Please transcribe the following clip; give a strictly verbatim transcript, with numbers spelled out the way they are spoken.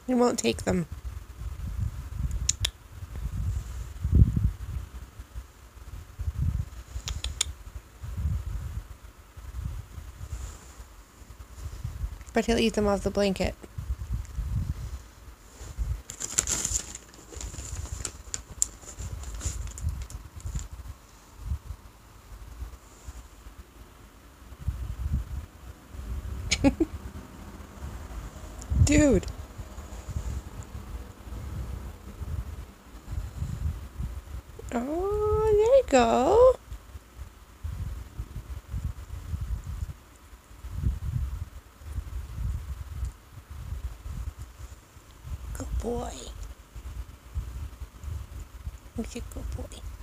He won't take them. But he'll eat them off the blanket. Dude. Oh, there you go. Good boy. He's a good boy.